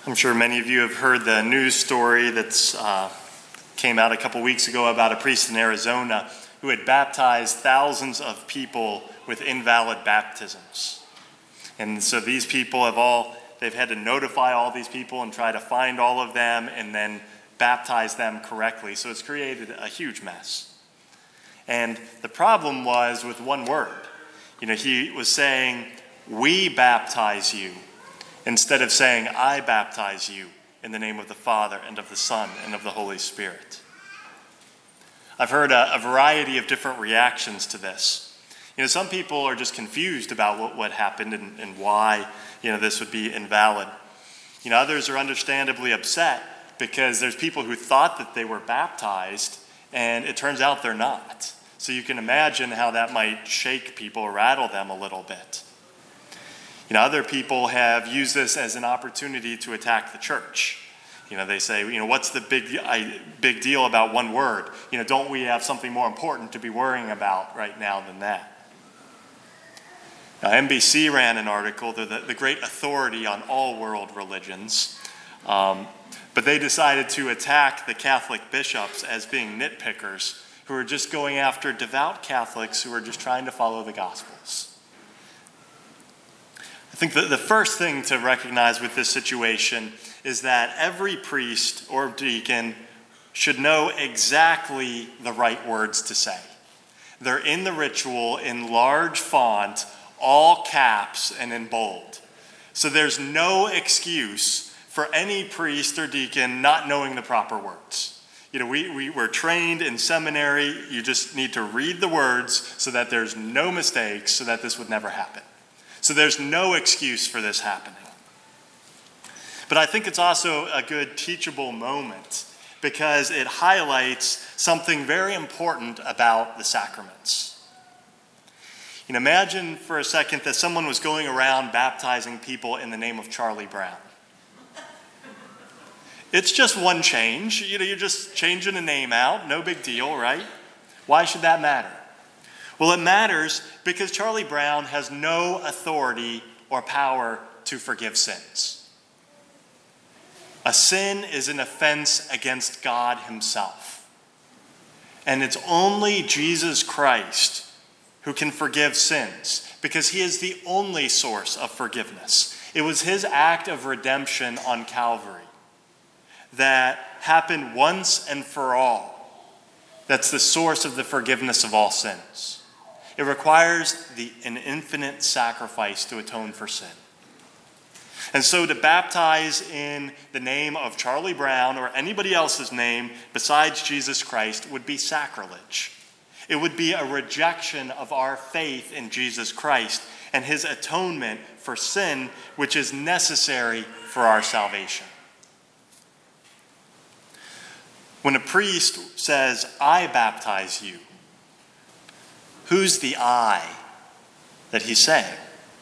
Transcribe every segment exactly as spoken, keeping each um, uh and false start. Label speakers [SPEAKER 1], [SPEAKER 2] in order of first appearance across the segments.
[SPEAKER 1] I'm sure many of you have heard the news story that's uh, came out a couple weeks ago about a priest in Arizona who had baptized thousands of people with invalid baptisms. And so these people have all, they've had to notify all these people and try to find all of them and then baptize them correctly. So it's created a huge mess. And the problem was with one word. You know, he was saying, "We baptize you," instead of saying, "I baptize you in the name of the Father and of the Son and of the Holy Spirit." I've heard a, a variety of different reactions to this. You know, some people are just confused about what, what happened and, and why, you know, this would be invalid. You know, others are understandably upset because there's people who thought that they were baptized and it turns out they're not. So you can imagine how that might shake people or rattle them a little bit. You know, other people have used this as an opportunity to attack the church. You know, they say, you know, what's the big I, big deal about one word? You know, don't we have something more important to be worrying about right now than that? Now, N B C ran an article, they're the, the great authority on all world religions, um, but they decided to attack the Catholic bishops as being nitpickers who are just going after devout Catholics who are just trying to follow the Gospels. I think that the first thing to recognize with this situation is that every priest or deacon should know exactly the right words to say. They're in the ritual in large font, all caps, and in bold. So there's no excuse for any priest or deacon not knowing the proper words. You know, we, we were trained in seminary. You just need to read the words so that there's no mistakes, so that this would never happen. So there's no excuse for this happening. But I think it's also a good teachable moment because it highlights something very important about the sacraments. You know, imagine for a second that someone was going around baptizing people in the name of Charlie Brown. It's just one change. You know, you're just changing a name out. No big deal, right? Why should that matter? Well, it matters because Charlie Brown has no authority or power to forgive sins. A sin is an offense against God himself. And it's only Jesus Christ who can forgive sins because he is the only source of forgiveness. It was his act of redemption on Calvary that happened once and for all. That's the source of the forgiveness of all sins. It requires the, an infinite sacrifice to atone for sin. And so to baptize in the name of Charlie Brown or anybody else's name besides Jesus Christ would be sacrilege. It would be a rejection of our faith in Jesus Christ and his atonement for sin, which is necessary for our salvation. When a priest says, "I baptize you," who's the I that he's saying?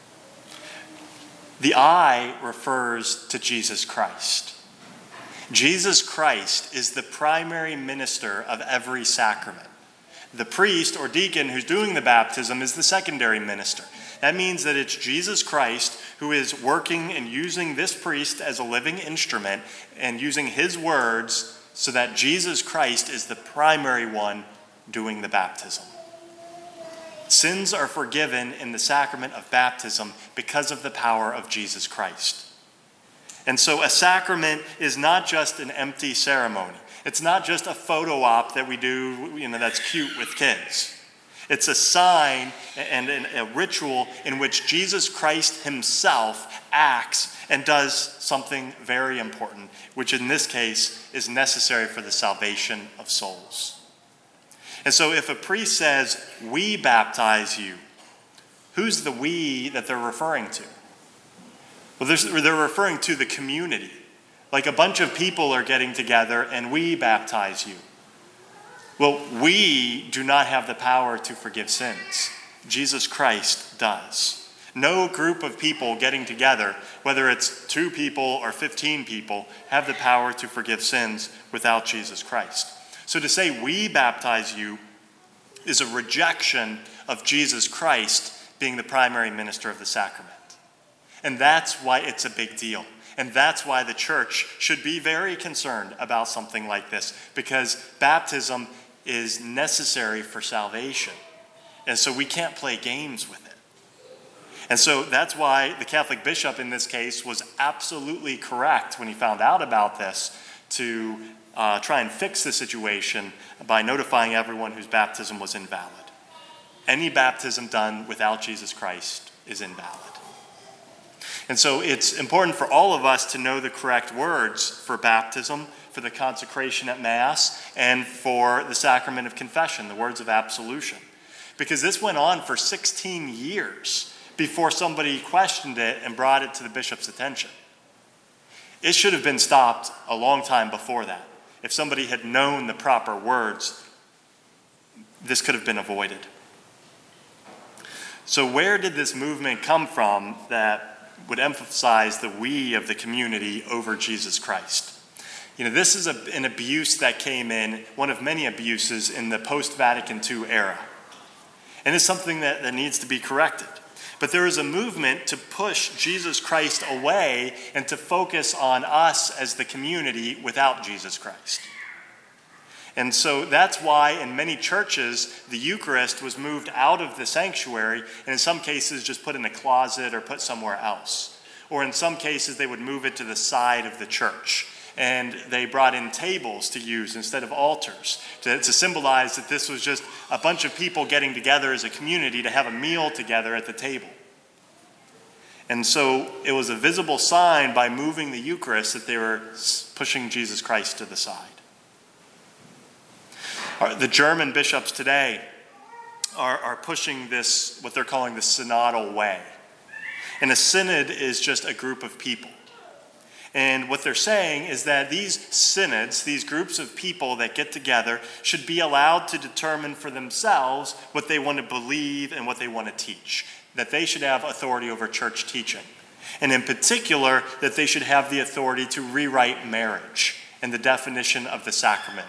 [SPEAKER 1] The I refers to Jesus Christ. Jesus Christ is the primary minister of every sacrament. The priest or deacon who's doing the baptism is the secondary minister. That means that it's Jesus Christ who is working and using this priest as a living instrument and using his words so that Jesus Christ is the primary one doing the baptism. Sins are forgiven in the sacrament of baptism because of the power of Jesus Christ. And so a sacrament is not just an empty ceremony. It's not just a photo op that we do, you know, that's cute with kids. It's a sign and a ritual in which Jesus Christ himself acts and does something very important, which in this case is necessary for the salvation of souls. And so if a priest says, "We baptize you," who's the we that they're referring to? Well, they're referring to the community. Like a bunch of people are getting together and we baptize you. Well, we do not have the power to forgive sins. Jesus Christ does. No group of people getting together, whether it's two people or fifteen people, have the power to forgive sins without Jesus Christ. So to say "we baptize you" is a rejection of Jesus Christ being the primary minister of the sacrament. And that's why it's a big deal. And that's why the church should be very concerned about something like this, because baptism is necessary for salvation. And so we can't play games with it. And so that's why the Catholic bishop in this case was absolutely correct when he found out about this to uh, try and fix the situation by notifying everyone whose baptism was invalid. Any baptism done without Jesus Christ is invalid. And so it's important for all of us to know the correct words for baptism, for the consecration at Mass, and for the sacrament of confession, the words of absolution. Because this went on for sixteen years before somebody questioned it and brought it to the bishop's attention. It should have been stopped a long time before that. If somebody had known the proper words, this could have been avoided. So where did this movement come from that would emphasize the we of the community over Jesus Christ? You know, this is a, an abuse that came in, one of many abuses in the post-Vatican Two era. And it's something that, that needs to be corrected. But there is a movement to push Jesus Christ away and to focus on us as the community without Jesus Christ. And so that's why in many churches, the Eucharist was moved out of the sanctuary and in some cases just put in a closet or put somewhere else. Or in some cases, they would move it to the side of the church. And they brought in tables to use instead of altars to, to symbolize that this was just a bunch of people getting together as a community to have a meal together at the table. And so it was a visible sign by moving the Eucharist that they were pushing Jesus Christ to the side. The German bishops today are, are pushing this, what they're calling the synodal way. And a synod is just a group of people. And what they're saying is that these synods, these groups of people that get together, should be allowed to determine for themselves what they want to believe and what they want to teach. That they should have authority over church teaching. And in particular, that they should have the authority to rewrite marriage and the definition of the sacrament.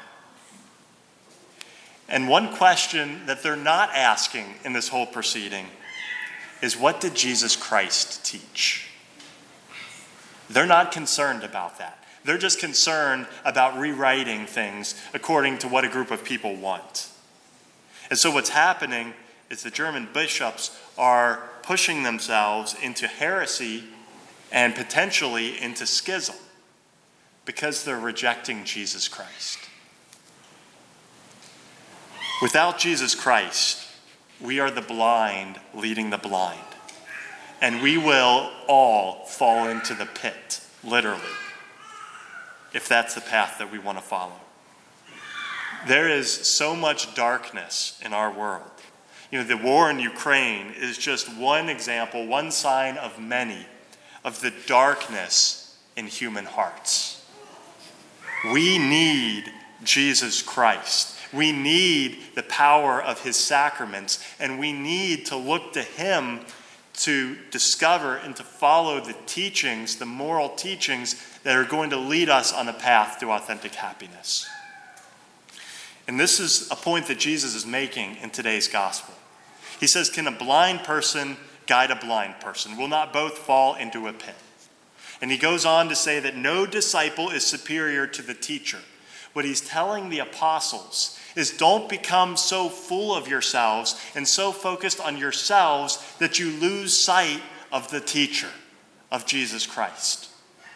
[SPEAKER 1] And one question that they're not asking in this whole proceeding is, what did Jesus Christ teach? They're not concerned about that. They're just concerned about rewriting things according to what a group of people want. And so what's happening is the German bishops are pushing themselves into heresy and potentially into schism because they're rejecting Jesus Christ. Without Jesus Christ, we are the blind leading the blind. And we will all fall into the pit, literally, if that's the path that we want to follow. There is so much darkness in our world. You know, the war in Ukraine is just one example, one sign of many, of the darkness in human hearts. We need Jesus Christ. We need the power of his sacraments, and we need to look to him to discover and to follow the teachings, the moral teachings that are going to lead us on a path to authentic happiness. And this is a point that Jesus is making in today's gospel. He says, can a blind person guide a blind person? Will not both fall into a pit? And he goes on to say that no disciple is superior to the teacher. What he's telling the apostles is, don't become so full of yourselves and so focused on yourselves that you lose sight of the teacher, of Jesus Christ.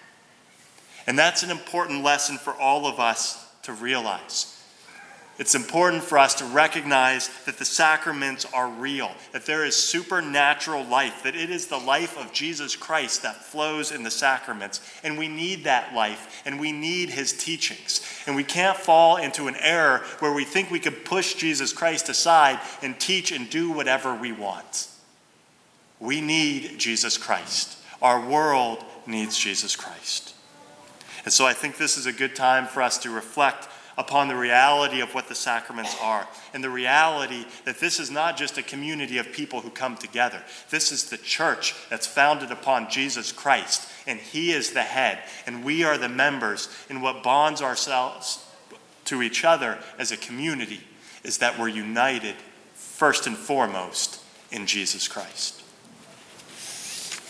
[SPEAKER 1] And that's an important lesson for all of us to realize. It's important for us to recognize that the sacraments are real, that there is supernatural life, that it is the life of Jesus Christ that flows in the sacraments. And we need that life, and we need his teachings. And we can't fall into an error where we think we could push Jesus Christ aside and teach and do whatever we want. We need Jesus Christ. Our world needs Jesus Christ. And so I think this is a good time for us to reflect upon the reality of what the sacraments are, and the reality that this is not just a community of people who come together. This is the church that's founded upon Jesus Christ, and he is the head, and we are the members. And what bonds ourselves to each other as a community is that we're united first and foremost in Jesus Christ.